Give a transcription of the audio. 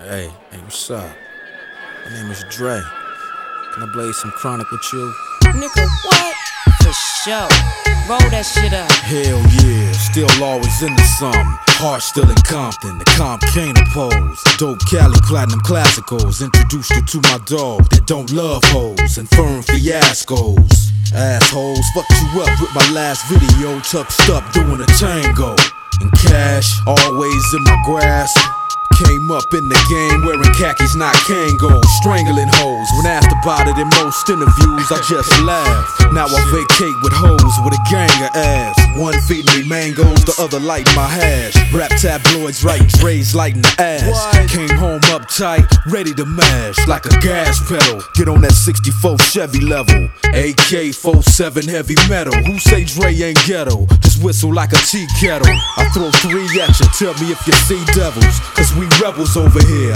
Hey, what's up? My name is Dre. Can I blaze some chronic with you? Nigga, what? For sure. Roll that shit up. Hell yeah, still always into something. Heart still in Compton, the comp can't oppose. Dope Cali platinum classicals. Introduced you to my dog that don't love hoes and firm fiascos. Assholes, fucked you up with my last video. Tucked up doing a tango. And cash, always in my grasp. Came up in the game wearing khakis, not Kangol. Strangling hoes. When asked about it in most interviews, I just laugh. Now I vacate with hoes with a gang of ass. One feeding me mangoes, the other lighting my hash. Rap tabloids writing Dre's lighting the ass. Came home uptight, ready to mash like a gas pedal. Get on that 64 Chevy level. AK-47 heavy metal. Who say Dre ain't ghetto? Just whistle like a tea kettle. I throw 3 at you, tell me if you see devils. Cause we rebels over here.